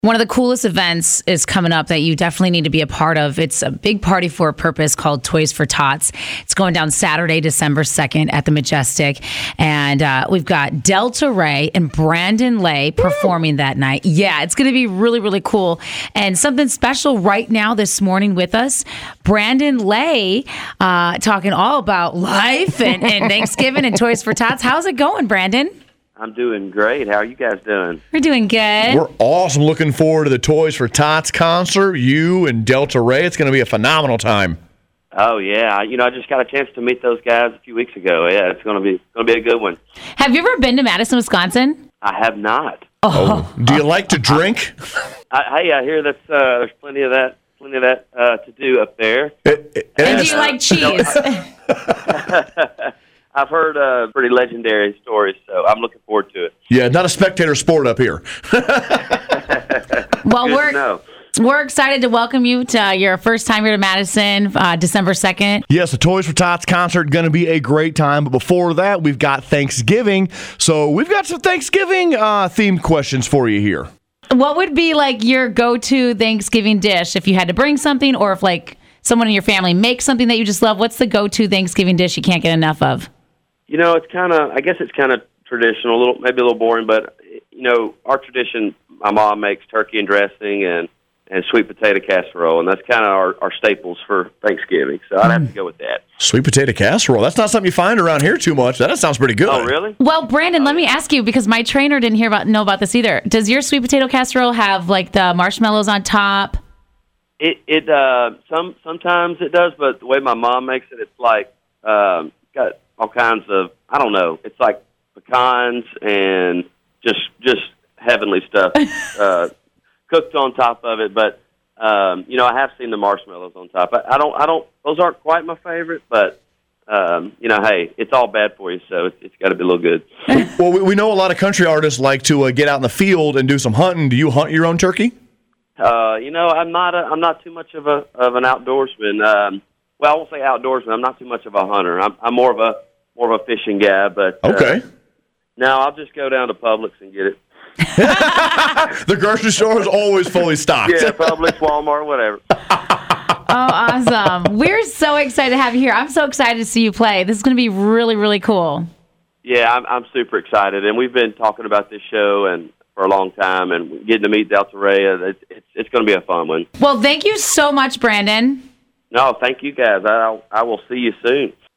One of the coolest events is coming up that you definitely need to be a part of. It's a big party for a purpose called Toys for Tots. It's going down Saturday, December 2nd at the Majestic. And we've got Delta Ray and Brandon Lay performing that night. Yeah, it's going to be really, really cool. And something special right now this morning with us, Brandon Lay, talking all about life and Thanksgiving and Toys for Tots. How's it going, Brandon? I'm doing great. How are you guys doing? We're doing good. We're awesome. Looking forward to the Toys for Tots concert. You and Delta Ray. It's going to be a phenomenal time. Oh yeah, I just got a chance to meet those guys a few weeks ago. Yeah, it's going to be a good one. Have you ever been to Madison, Wisconsin? I have not. Oh. Do you like to drink? I hear that there's plenty of that to do up there. And do you like cheese? I've heard pretty legendary stories, so I'm looking forward to it. Yeah, not a spectator sport up here. Well, we're excited to welcome you to your first time here to Madison, December 2nd. Yes, the Toys for Tots concert going to be a great time. But before that, we've got Thanksgiving. So we've got some Thanksgiving themed questions for you here. What would be like your go-to Thanksgiving dish if you had to bring something, or if like someone in your family makes something that you just love? What's the go-to Thanksgiving dish you can't get enough of? I guess it's kind of traditional, maybe a little boring, but, our tradition, my mom makes turkey and dressing and sweet potato casserole, and that's kind of our staples for Thanksgiving, so I'd have to go with that. Sweet potato casserole. That's not something you find around here too much. That sounds pretty good. Oh, really? Well, Brandon, let me ask you, because my trainer didn't know about this either. Does your sweet potato casserole have, like, the marshmallows on top? Sometimes it does, but the way my mom makes it, it's like got all kinds of, I don't know, it's like pecans and just heavenly stuff cooked on top of it. But I have seen the marshmallows on top. I don't. Those aren't quite my favorite, but hey, it's all bad for you, so it's got to be a little good. Well, we know a lot of country artists like to get out in the field and do some hunting. Do you hunt your own turkey? I'm not too much of an outdoorsman. Well, I won't say outdoorsman. I'm not too much of a hunter. I'm more of a fishing guy. But okay. No, I'll just go down to Publix and get it. The grocery store is always fully stocked. Yeah, Publix, Walmart, whatever. Oh, awesome. We're so excited to have you here. I'm so excited to see you play. This is going to be really, really cool. Yeah, I'm super excited. And we've been talking about this show for a long time, and getting to meet Delta Ray, it's going to be a fun one. Well, thank you so much, Brandon. No, thank you guys. I will see you soon.